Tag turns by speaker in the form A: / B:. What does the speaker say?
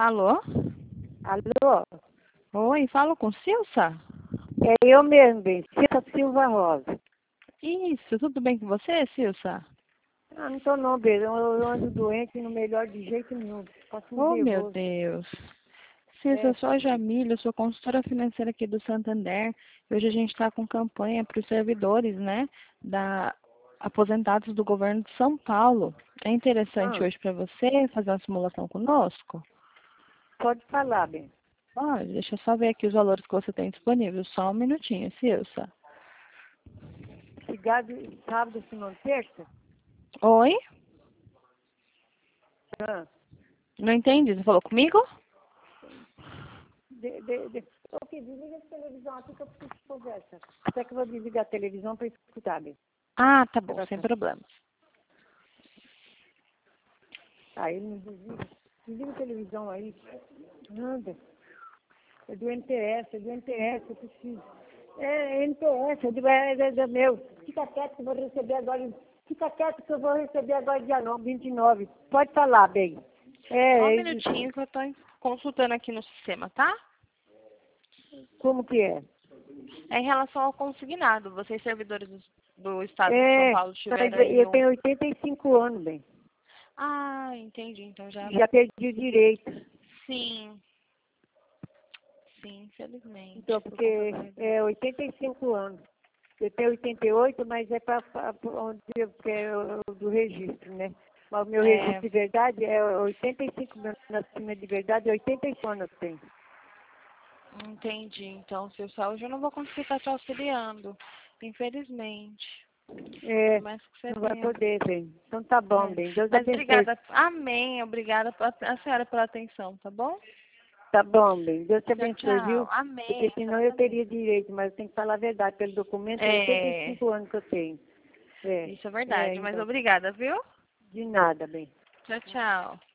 A: Alô?
B: Alô?
A: Oi, falo com Silsa?
B: É eu mesmo, bem. Cita Silva Rosa.
A: Isso, tudo bem com você, Silsa?
B: Ah, não tô não, bem. Eu ando doente e não melhor de jeito nenhum. Faço muito
A: Oh, meu
B: nervoso.
A: Deus. Silsa, eu sou a Jamília, eu sou consultora financeira aqui do Santander. Hoje a gente está com campanha para os servidores, né, aposentados do governo de São Paulo. É interessante
B: Ah,
A: hoje para você fazer uma simulação conosco?
B: pode falar, bem.
A: Olha, deixa eu só ver aqui os valores que você tem disponível. Só um minutinho, Silsa.
B: Sábado, se não terça?
A: Oi?
B: Ah,
A: Não entendi, você falou comigo?
B: Ok, desliga a televisão aqui que eu preciso de conversa. Até que eu vou desligar a televisão para escutar, bem.
A: Ah, tá bom, sem problemas.
B: Aí ele me desliga. Desliga a televisão aí. Anda. É do NTS, eu preciso. É NTS, meu. Fica quieto que eu vou receber agora. Fica quieto que eu vou receber agora dia 29. Pode falar, bem.
A: Só um
B: É,
A: minutinho que eu estou consultando aqui no sistema, tá?
B: como que é?
A: É em relação ao consignado. Vocês, servidores do Estado de São
B: É,
A: Paulo,
B: mas
A: tiveram aí
B: eu
A: um...
B: tenho 85 anos, bem.
A: Ah, entendi. Então já...
B: Já perdi o direito.
A: Sim. Sim, infelizmente.
B: Então,
A: Por conta
B: porque
A: da idade.
B: é 85 anos. Eu tenho 88, mas é para onde que é do registro, né? Mas o meu registro
A: É,
B: de verdade é 85, meu nascimento de verdade é 85 anos eu tenho.
A: entendi. Então, seu hoje eu não vou conseguir estar te auxiliando. Infelizmente.
B: É,
A: Por mais que você
B: não vai
A: tenha.
B: poder, bem. Então tá bom,
A: É.
B: bem. Deus
A: Mas
B: abençoe.
A: obrigada. Amém. Obrigada a senhora pela atenção, tá bom?
B: Tá bom, bem. Deus te
A: Tchau,
B: abençoe,
A: tchau.
B: viu? Porque
A: Amém.
B: senão eu
A: Exatamente.
B: teria direito, mas eu tenho que falar a verdade. Pelo documento é
A: É,
B: 85 anos que eu tenho.
A: isso é verdade. Mas
B: Então,
A: obrigada, viu?
B: de nada, bem.
A: Tchau, tchau.